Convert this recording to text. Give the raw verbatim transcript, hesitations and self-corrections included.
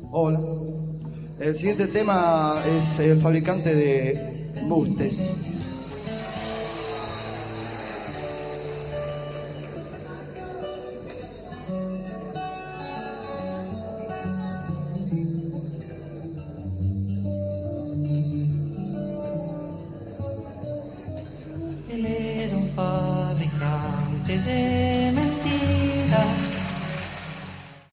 Hola. El siguiente tema es el fabricante de bustes. Él era un fabricante de